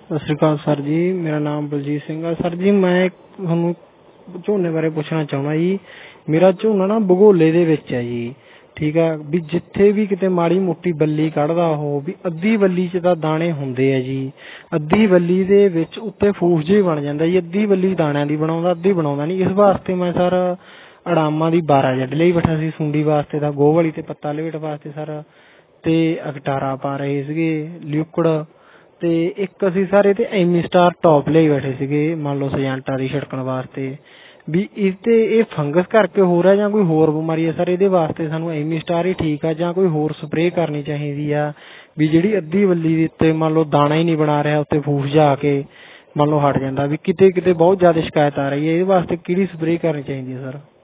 ਸਤਿ ਸ਼੍ਰੀ ਅਕਾਲ ਸਰ ਜੀ। ਮੇਰਾ ਨਾਮ ਬਲਜੀਤ ਸਿੰਘ ਆ। ਸਰ ਜੀ ਮੈਂ ਤੁਹਾਨੂੰ ਝੋਨੇ ਬਾਰੇ ਪੁੱਛਣਾ ਚਾਹੁੰਦਾ ਜੀ। ਮੇਰਾ ਝੋਨਾ ਨਾ ਬਗੋਲੇ ਦੇ ਵਿੱਚ ਹੈ ਜੀ। ਠੀਕ ਆ ਵੀ ਜਿੱਥੇ ਵੀ ਕਿਤੇ ਮਾੜੀ ਮੋਟੀ ਬੱਲੀ ਕੱਢਦਾ ਉਹ ਵੀ ਅੱਧੀ ਬੱਲੀ 'ਚ ਤਾਂ ਦਾਣੇ ਹੁੰਦੇ ਆ ਜੀ। ਅੱਧੀ ਬੱਲੀ ਦੇ ਵਿੱਚ ਉੱਤੇ ਫੂਸ ਜਿਹੀ ਬਣ ਜਾਂਦਾ ਜੀ। ਅੱਧੀ ਬੱਲੀ ਦਾਣਿਆਂ ਦੀ ਬਣਾਉਂਦਾ, ਅੱਧੀ ਬਣਾਉਂਦਾ ਨਹੀਂ। ਇਸ ਵਾਸਤੇ ਮੈਂ ਸਰ ਅੜਾਮਾਂ ਦੀ 12 ਜੱਡ ਲਈ ਬੈਠਾ ਸੀ ਸੁੰਡੀ ਵਾਸਤੇ ਤਾਂ ਗੋਹ ਵਾਲੀ ਤੇ ਪੱਤਾ ਲਪੇਟ ਵਾਸਤੇ ਸਰ, ਤੇ ਅਕਟਾਰਾ ਪਾ ਰਹੇ ਸੀਗੇ ਲਿਕੁਡ, ਤੇ ਇੱਕ ਅਸੀਂ ਸਰ ਇਹਤੇ ਐਮੀ ਸਟਾਰ ਟੌਪ ਲਈ ਬੈਠੇ ਸੀਗੇ ਮੰਨ ਲਓ ਸਜੈਂਟਾ ਦੀ ਛਿੜਕਣ ਵਾਸਤੇ। ਵੀ ਇਹ ਤੇ ਇਹ ਫੰਗਸ ਕਰਕੇ ਹੋ ਰਿਹਾ ਜਾਂ ਕੋਈ ਹੋਰ ਬਿਮਾਰੀ ਹੈ ਸਰ? ਇਹਦੇ ਵਾਸਤੇ ਸਾਨੂੰ ਐਮੀ ਸਟਾਰ ਹੀ ਠੀਕ ਆ ਜਾਂ ਕੋਈ ਹੋਰ ਸਪਰੇਅ ਕਰਨੀ ਚਾਹੀਦੀ ਆ ਵੀ ਜਿਹੜੀ ਅੱਧੀ ਬੱਲੀ ਦੇ ਉੱਤੇ ਮੰਨ ਲਓ ਦਾਣਾ ਹੀ ਨਹੀਂ ਬਣਾ ਰਿਹਾ, ਉੱਤੇ ਫੂਸ ਜਾ ਕੇ ਮੰਨ ਲਓ ਹਟ ਜਾਂਦਾ ਵੀ ਕਿਤੇ ਕਿਤੇ ਬਹੁਤ ਜ਼ਿਆਦਾ ਸ਼ਿਕਾਇਤ ਆ ਰਹੀ ਹੈ। ਇਹਦੇ ਵਾਸਤੇ ਕਿਹੜੀ ਸਪਰੇਅ ਕਰਨੀ ਚਾਹੀਦੀ ਹੈ ਸਰ?